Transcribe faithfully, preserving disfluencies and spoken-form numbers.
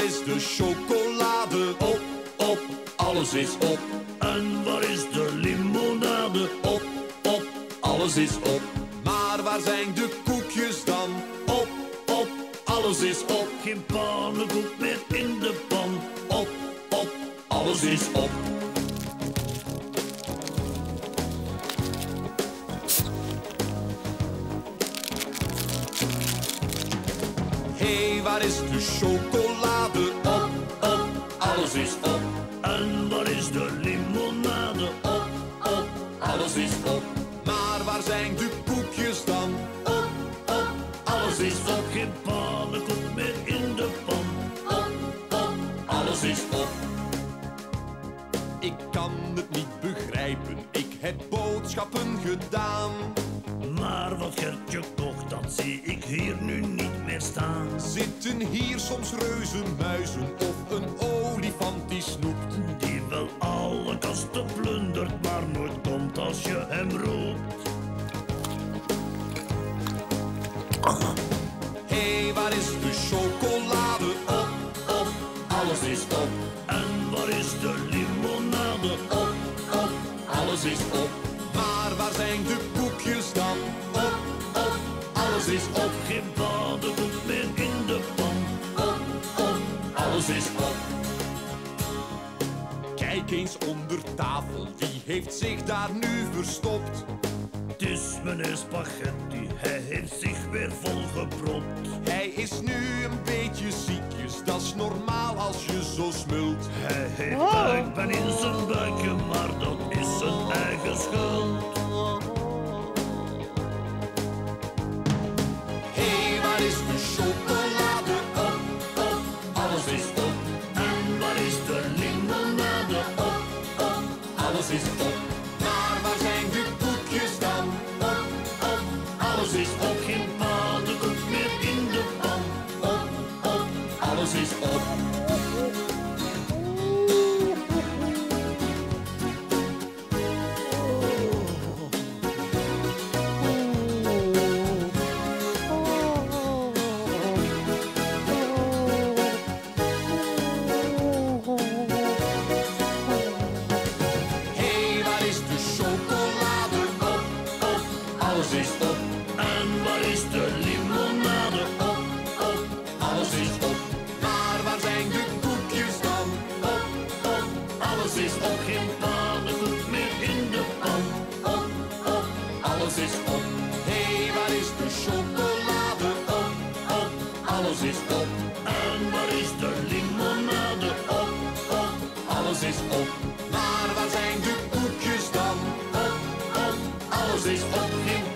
is de chocolade? Op, op, alles is op. En waar is de limonade? Op, op, alles is op. Maar waar zijn de koekjes dan? Op, op, alles is op. Geen pannenkoek meer in de pan. Op, op, alles is op. Hé, hey, waar is de chocolade? Op, op, alles is op. En waar is de limonade? Op, op, alles is op. Maar waar zijn de koekjes dan? Op, op, alles is op. Geen pannenkoek meer in de pan. Op, op, alles is op. Ik kan het niet begrijpen, ik heb boodschappen gedaan. Maar wat Gertje kocht, dat zie ik hier nu niet meer staan. Zitten hier soms reuzenmuizen of een olifant die snoept? Die wel alle kasten plundert, maar nooit komt als je hem roept. Hé, hey, waar is de chocolade? Op, op, alles is op. En waar is de limonade? Op, op, alles is op. Maar waar zijn de koekjes dan? Op, op, alles is op. Geen pannenkoek meer in de pan. Op, op, alles is op. Kijk eens onder tafel, wie heeft zich daar nu verstopt? Het is meneer Spaghetti, hij heeft zich weer volgepropt. Hij is nu een beetje ziekjes, dat is normaal als je zo smult. Hij heeft buikpijn in zijn buikje, maar dat is zijn eigen schuld. Hé, hey, waar is de chocolade? Op, op, alles is op. En waar is de limonade? Op, op, alles is op. Maar waar zijn de koekjes dan? Op, op, alles is op. Geen pannenkoek meer in de pan. Op, op, alles is op. Hé, hey, waar is de chocolade? Op, op, alles is op. En waar is de limonade? Op, op, alles is op. Maar waar zijn de koekjes dan? Op, op, alles is op. Geen pannenkoek meer in de pan. Op, op, alles is op. Hé, hey, waar is de chocolade? Op, op, alles is op. En waar is de limonade? Op, op, alles is op. Maar waar zijn de koekjes dan? Op, op, alles is op. Geen